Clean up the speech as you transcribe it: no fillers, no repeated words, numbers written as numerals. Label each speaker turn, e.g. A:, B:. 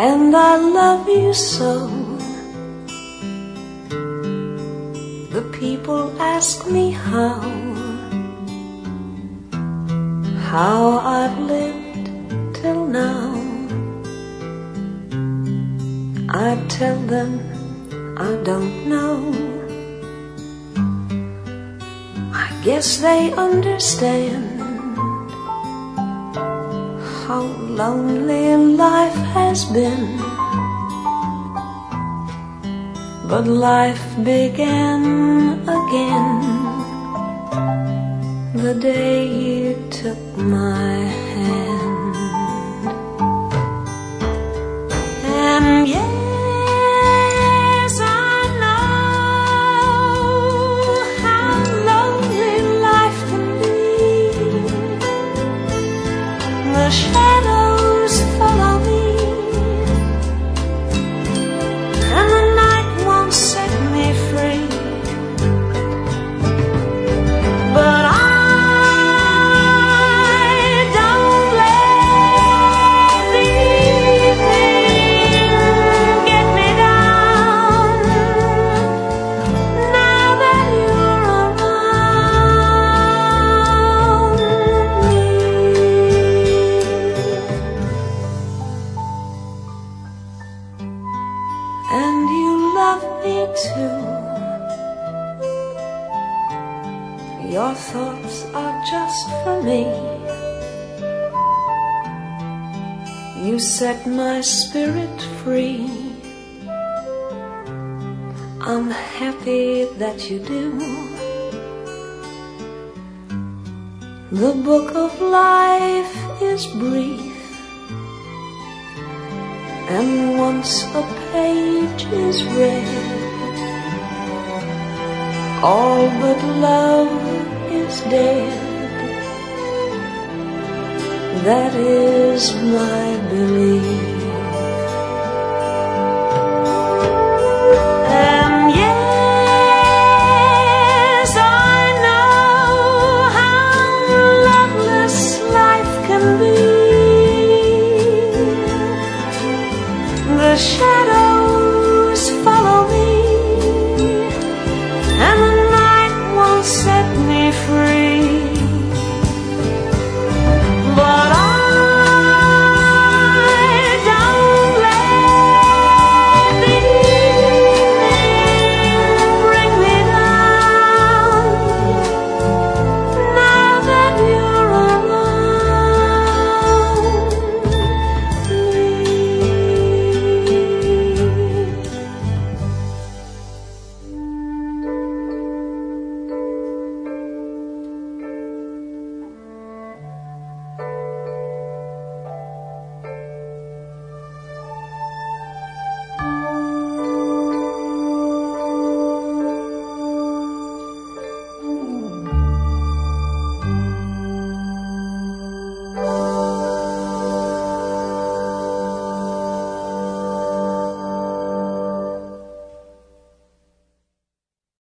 A: and I love you so. The people ask me how I've lived till now. I tell them I don't know. I guess they understand how lonely life has been. But life began again the day you took my hand. And yes, I know how lonely life can be. The shadows follow me, and the night won't set me free. But I don't let the evening get me down. Now that you're around me, and you love me too. Your thoughts are just for me. You set my spirit free. I'm happy that you do. The book of life is brief, and once a page is read, all but love is dead. That is my belief.